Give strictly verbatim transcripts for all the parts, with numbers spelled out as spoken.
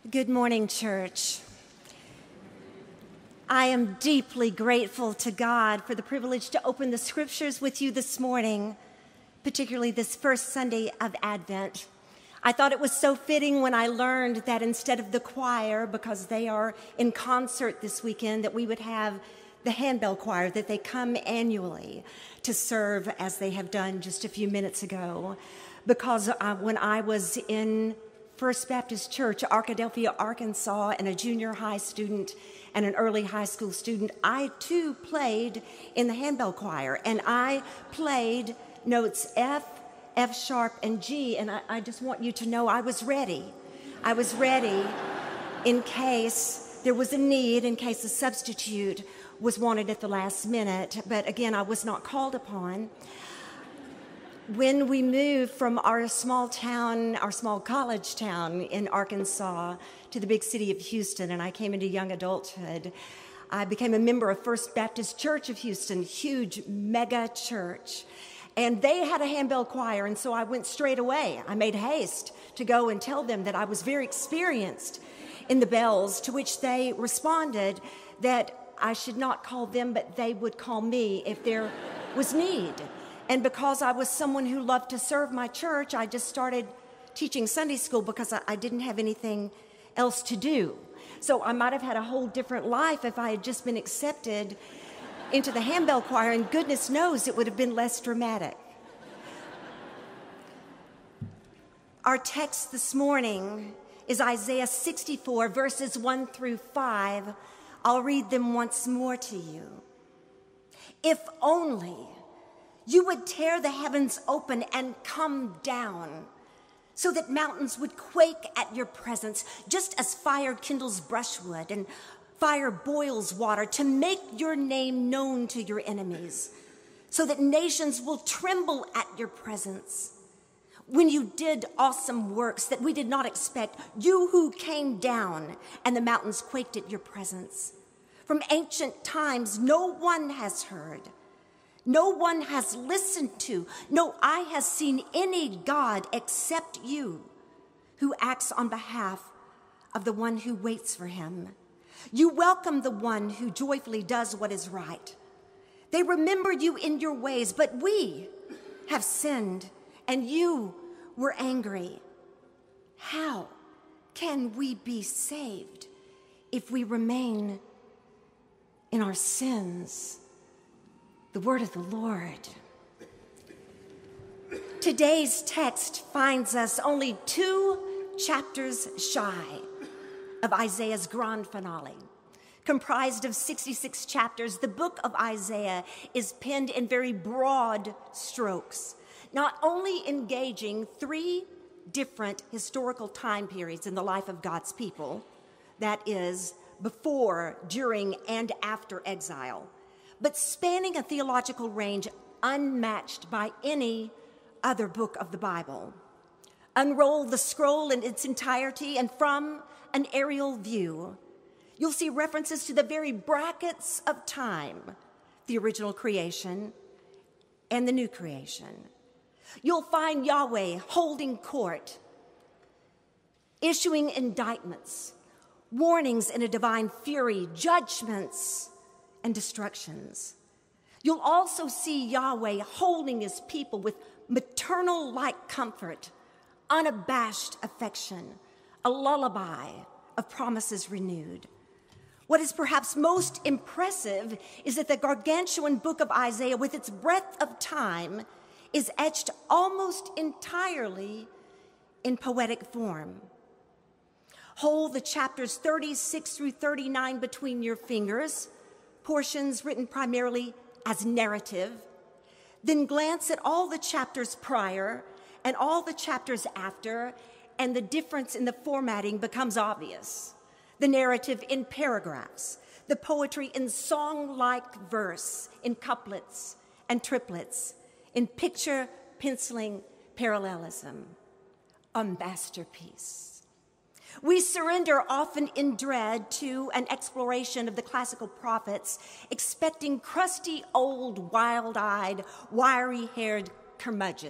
Good morning, church. I am deeply grateful to God for the privilege to open the scriptures with you this morning, particularly this first Sunday of Advent. I thought it was so fitting when I learned that instead of the choir, because they are in concert this weekend, that we would have the handbell choir, that they come annually to serve as they have done just a few minutes ago. Because uh, when I was in First Baptist Church, Arkadelphia, Arkansas, and a junior high student and an early high school student, I too played in the handbell choir, and I played notes F, F sharp, and G, and I, I just want you to know I was ready. I was ready in case there was a need, in case a substitute was wanted at the last minute, but again, I was not called upon. When we moved from our small town, our small college town in Arkansas to the big city of Houston, and I came into young adulthood, I became a member of First Baptist Church of Houston, huge mega church. And they had a handbell choir, and so I went straight away. I made haste to go and tell them that I was very experienced in the bells, to which they responded that I should not call them, but they would call me if there was need. And because I was someone who loved to serve my church, I just started teaching Sunday school because I, I didn't have anything else to do. So I might have had a whole different life if I had just been accepted into the handbell choir, and goodness knows it would have been less dramatic. Our text this morning is Isaiah sixty-four, verses one through five. I'll read them once more to you. If only you would tear the heavens open and come down, so that mountains would quake at your presence, just as fire kindles brushwood and fire boils water, to make your name known to your enemies, so that nations will tremble at your presence. When you did awesome works that we did not expect, you who came down and the mountains quaked at your presence. From ancient times, no one has heard. No one has listened to, no eye has seen any God except you, who acts on behalf of the one who waits for him. You welcome the one who joyfully does what is right. They remember you in your ways, but we have sinned, and you were angry. How can we be saved if we remain in our sins? The word of the Lord. Today's text finds us only two chapters shy of Isaiah's grand finale. Comprised of sixty-six chapters, the book of Isaiah is penned in very broad strokes, not only engaging three different historical time periods in the life of God's people, that is, before, during, and after exile, but spanning a theological range unmatched by any other book of the Bible. Unroll the scroll in its entirety, and from an aerial view, you'll see references to the very brackets of time, the original creation and the new creation. You'll find Yahweh holding court, issuing indictments, warnings in a divine fury, judgments, and destructions. You'll also see Yahweh holding his people with maternal-like comfort, unabashed affection, a lullaby of promises renewed. What is perhaps most impressive is that the gargantuan book of Isaiah, with its breadth of time, is etched almost entirely in poetic form. Hold the chapters thirty-six through thirty-nine between your fingers, portions written primarily as narrative, then glance at all the chapters prior and all the chapters after, and the difference in the formatting becomes obvious. The narrative in paragraphs, the poetry in song-like verse, in couplets and triplets, in picture penciling parallelism. A masterpiece. We surrender often in dread to an exploration of the classical prophets, expecting crusty, old, wild-eyed, wiry-haired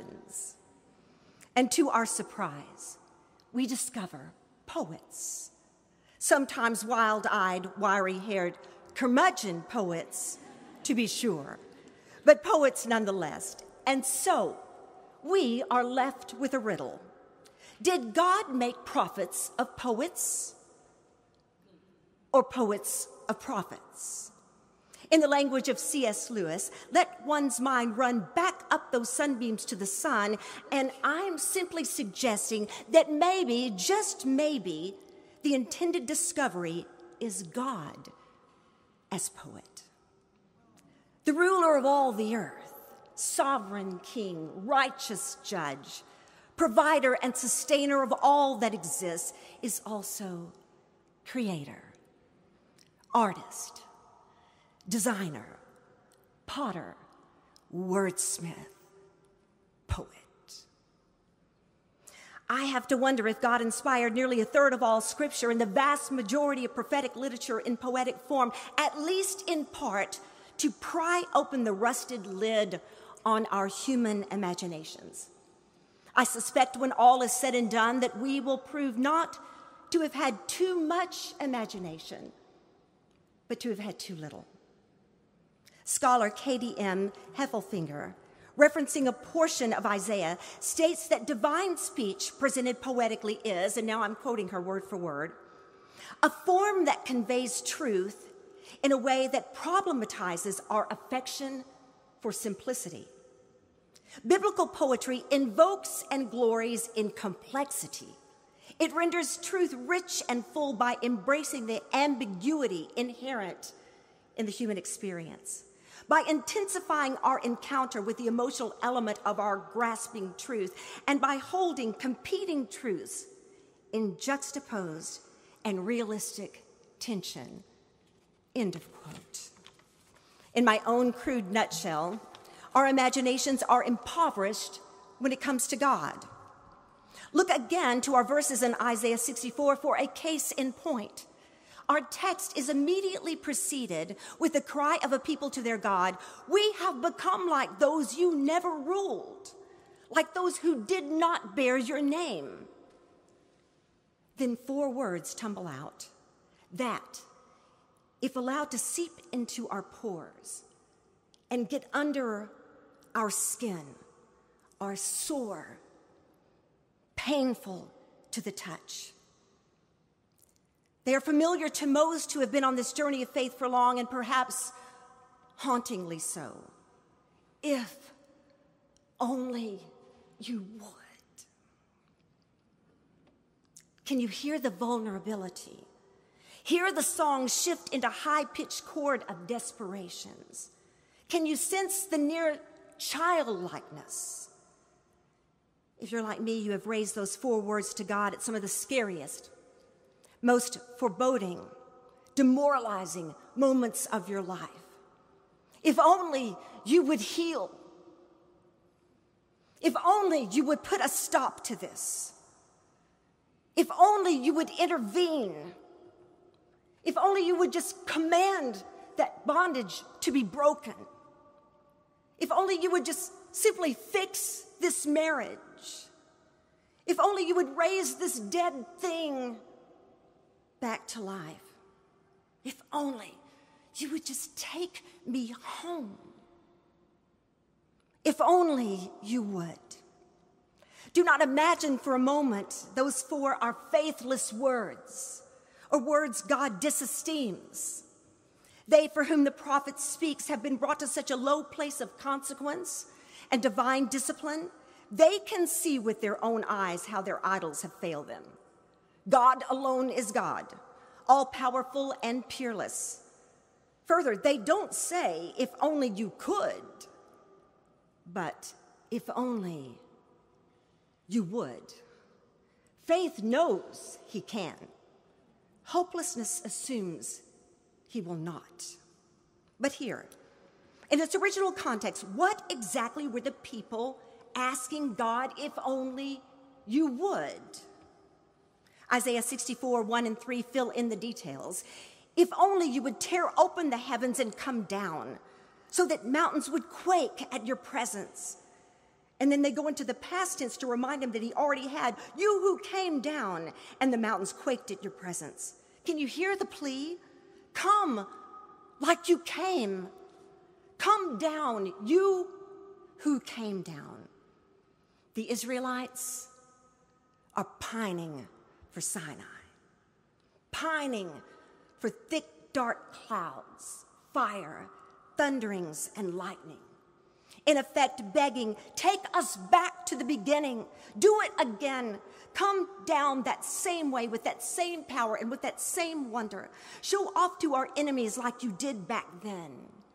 curmudgeons. And to our surprise, we discover poets sometimes wild-eyed, wiry-haired, curmudgeon poets, to be sure, but poets nonetheless. And so, we are left with a riddle. Did God make prophets of poets, or poets of prophets? In the language of C S Lewis, let one's mind run back up those sunbeams to the sun, and I'm simply suggesting that maybe, just maybe, the intended discovery is God as poet. The ruler of all the earth, sovereign king, righteous judge, provider and sustainer of all that exists, is also creator, artist, designer, potter, wordsmith, poet. I have to wonder if God inspired nearly a third of all scripture and the vast majority of prophetic literature in poetic form, at least in part, to pry open the rusted lid on our human imaginations. I suspect when all is said and done that we will prove not to have had too much imagination, but to have had too little. Scholar K D M Heffelfinger, referencing a portion of Isaiah, states that divine speech presented poetically is, and now I'm quoting her word for word, a form that conveys truth in a way that problematizes our affection for simplicity. Biblical poetry invokes and glories in complexity. It renders truth rich and full by embracing the ambiguity inherent in the human experience, by intensifying our encounter with the emotional element of our grasping truth, and by holding competing truths in juxtaposed and realistic tension. End of quote. In my own crude nutshell, our imaginations are impoverished when it comes to God. Look again to our verses in Isaiah sixty-four for a case in point. Our text is immediately preceded with the cry of a people to their God, "We have become like those you never ruled, like those who did not bear your name." Then four words tumble out that, if allowed to seep into our pores and get under our skin, are sore, painful to the touch. They are familiar to most who have been on this journey of faith for long, and perhaps hauntingly so. If only you would. Can you hear the vulnerability? Hear the song shift into high-pitched chord of desperations. Can you sense the near childlikeness? If you're like me, you have raised those four words to God at some of the scariest, most foreboding, demoralizing moments of your life. If only you would heal. If only you would put a stop to this. If only you would intervene. If only you would just command that bondage to be broken. If only you would just simply fix this marriage. If only you would raise this dead thing back to life. If only you would just take me home. If only you would. Do not imagine for a moment those four are faithless words or words God disesteems. They for whom the prophet speaks have been brought to such a low place of consequence and divine discipline, they can see with their own eyes how their idols have failed them. God alone is God, all-powerful and peerless. Further, they don't say, if only you could, but if only you would. Faith knows he can. Hopelessness assumes he will not. But here, in its original context, what exactly were the people asking God, if only you would? Isaiah sixty-four, one and three fill in the details. If only you would tear open the heavens and come down, so that mountains would quake at your presence. And then they go into the past tense to remind him that he already had, you who came down, and the mountains quaked at your presence. Can you hear the plea? Come like you came. Come down, you who came down. The Israelites are pining for Sinai, pining for thick, dark clouds, fire, thunderings, and lightning. In effect, begging, take us back to the beginning. Do it again. Come down that same way with that same power and with that same wonder. Show off to our enemies like you did back then.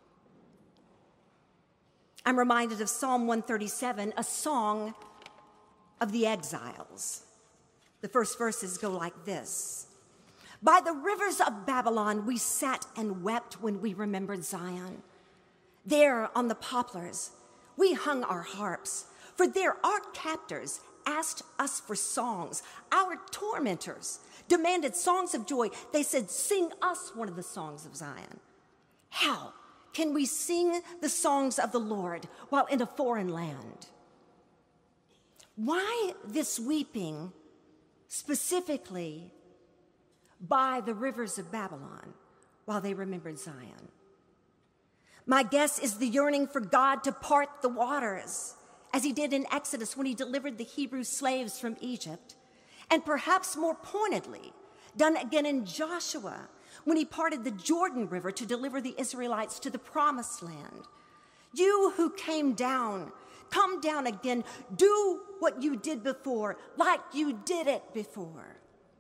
I'm reminded of Psalm one thirty-seven, a song of the exiles. The first verses go like this. By the rivers of Babylon, we sat and wept when we remembered Zion. There on the poplars, we hung our harps, for there our captors asked us for songs. Our tormentors demanded songs of joy. They said, sing us one of the songs of Zion. How can we sing the songs of the Lord while in a foreign land? Why this weeping specifically by the rivers of Babylon while they remembered Zion? My guess is the yearning for God to part the waters, as he did in Exodus when he delivered the Hebrew slaves from Egypt, and perhaps more pointedly, done again in Joshua when he parted the Jordan River to deliver the Israelites to the promised land. You who came down, come down again. Do what you did before, like you did it before.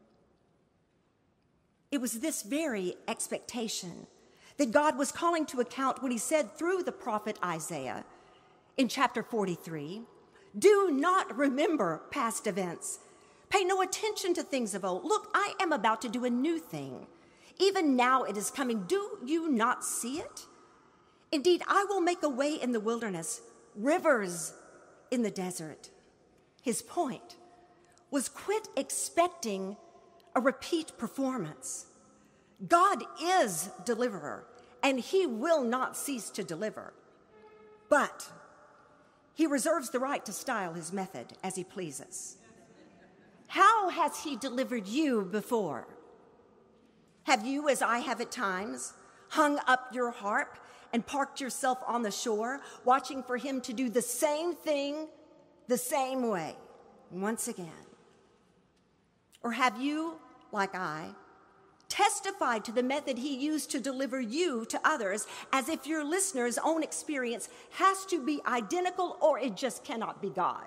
It was this very expectation that God was calling to account when he said through the prophet Isaiah in chapter forty-three, do not remember past events. Pay no attention to things of old. Look, I am about to do a new thing. Even now it is coming. Do you not see it? Indeed, I will make a way in the wilderness, rivers in the desert. His point was quit expecting a repeat performance. God is deliverer, and he will not cease to deliver. But he reserves the right to style his method as he pleases. How has he delivered you before? Have you, as I have at times, hung up your harp and parked yourself on the shore, watching for him to do the same thing the same way once again? Or have you, like I, testified to the method he used to deliver you to others, as if your listener's own experience has to be identical or it just cannot be God?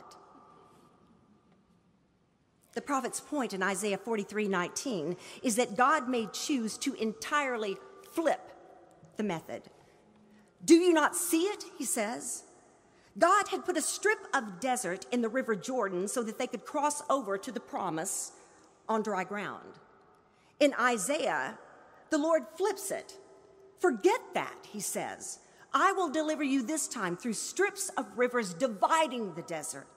The prophet's point in Isaiah forty-three nineteen is that God may choose to entirely flip the method. Do you not see it, he says? God had put a strip of desert in the river Jordan so that they could cross over to the promise on dry ground. In Isaiah, the Lord flips it. Forget that, he says. I will deliver you this time through strips of rivers dividing the desert.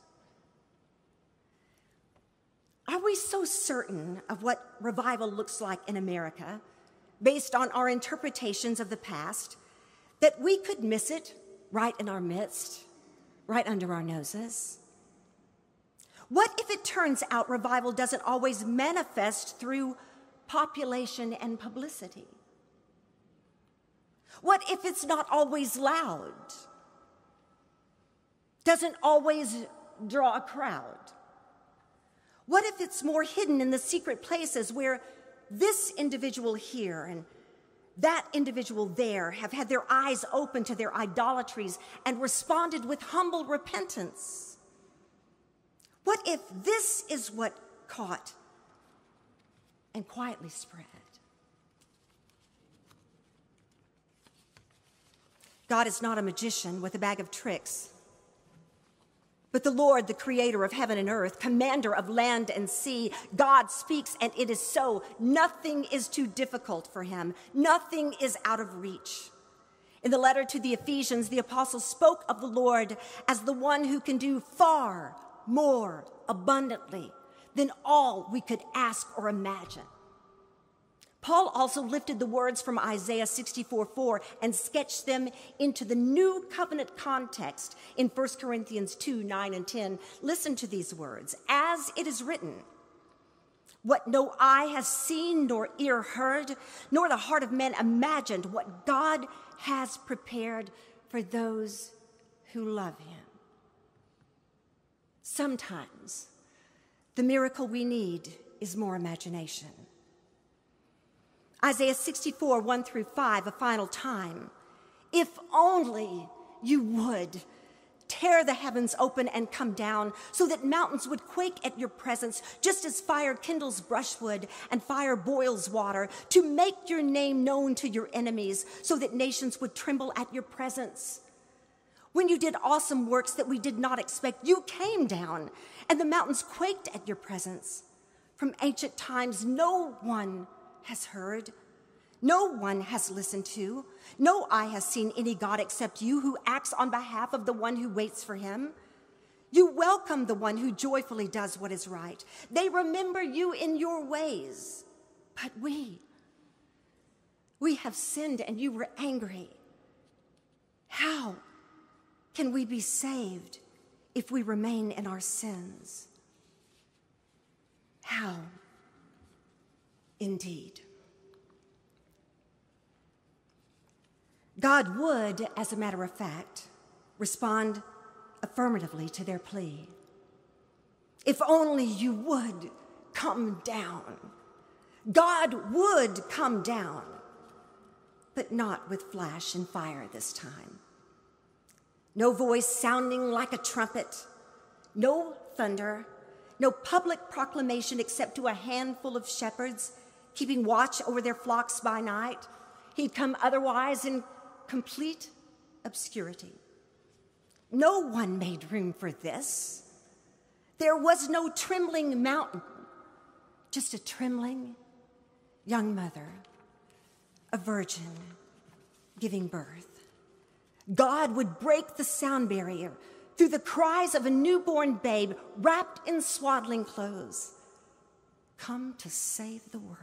Are we so certain of what revival looks like in America, based on our interpretations of the past, that we could miss it right in our midst, right under our noses? What if it turns out revival doesn't always manifest through population and publicity? What if it's not always loud, doesn't always draw a crowd? What if it's more hidden in the secret places where this individual here and that individual there have had their eyes open to their idolatries and responded with humble repentance? What if this is what caught and quietly spread? God is not a magician with a bag of tricks, but the Lord, the creator of heaven and earth, commander of land and sea. God speaks, and it is so. Nothing is too difficult for him. Nothing is out of reach. In the letter to the Ephesians, the apostle spoke of the Lord as the one who can do far more abundantly than all we could ask or imagine. Paul also lifted the words from Isaiah sixty-four four and sketched them into the new covenant context in First Corinthians two nine and ten. Listen to these words. As it is written, what no eye has seen, nor ear heard, nor the heart of man imagined, what God has prepared for those who love him. Sometimes the miracle we need is more imagination. Isaiah sixty-four, one through five, a final time. If only you would tear the heavens open and come down so that mountains would quake at your presence, just as fire kindles brushwood and fire boils water, to make your name known to your enemies so that nations would tremble at your presence. When you did awesome works that we did not expect, you came down and the mountains quaked at your presence. From ancient times, no one has heard, no one has listened to, no eye has seen any God except you who acts on behalf of the one who waits for him. You welcome the one who joyfully does what is right. They remember you in your ways. But we, we have sinned and you were angry. How can we be saved if we remain in our sins? How? Indeed. God would, as a matter of fact, respond affirmatively to their plea. If only you would come down. God would come down, but not with flash and fire this time. No voice sounding like a trumpet, no thunder, no public proclamation except to a handful of shepherds keeping watch over their flocks by night. He'd come otherwise in complete obscurity. No one made room for this. There was no trembling mountain, just a trembling young mother, a virgin giving birth. God would break the sound barrier through the cries of a newborn babe wrapped in swaddling clothes, come to save the world.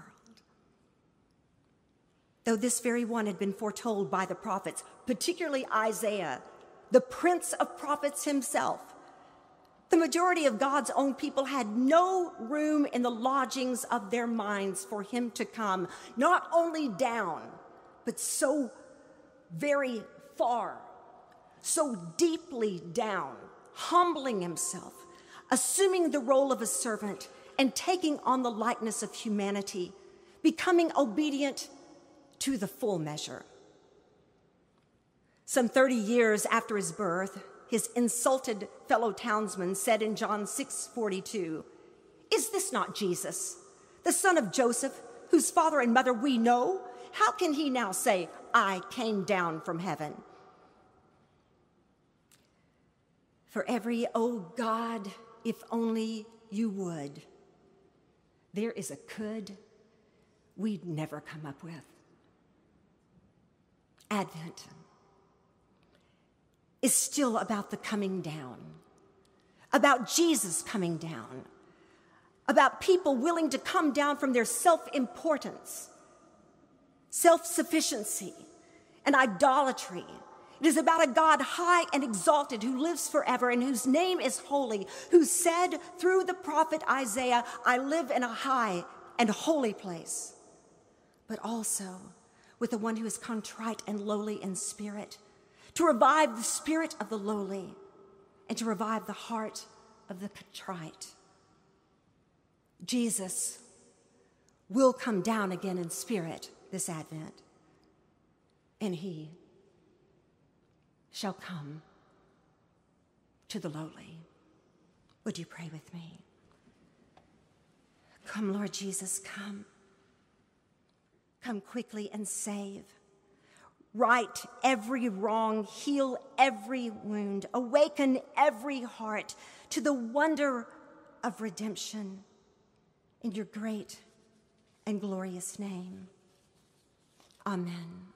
Though this very one had been foretold by the prophets, particularly Isaiah, the prince of prophets himself, the majority of God's own people had no room in the lodgings of their minds for him to come, not only down, but so very far, so deeply down, humbling himself, assuming the role of a servant and taking on the likeness of humanity, becoming obedient to the full measure. Some thirty years after his birth, his insulted fellow townsmen said in John six forty-two, "Is this not Jesus, the son of Joseph, whose father and mother we know? How can he now say, 'I came down from heaven'?" For every, "Oh God, if only you would," there is a "could" we'd never come up with. Advent is still about the coming down, about Jesus coming down, about people willing to come down from their self-importance, self-sufficiency, and idolatry. It is about a God high and exalted who lives forever and whose name is holy, who said through the prophet Isaiah, "I live in a high and holy place," but also with the one who is contrite and lowly in spirit, to revive the spirit of the lowly and to revive the heart of the contrite. Jesus will come down again in spirit this Advent, and he shall come to the lowly. Would you pray with me? Come, Lord Jesus, come. Come quickly and save. Right every wrong, heal every wound, awaken every heart to the wonder of redemption in your great and glorious name. Amen.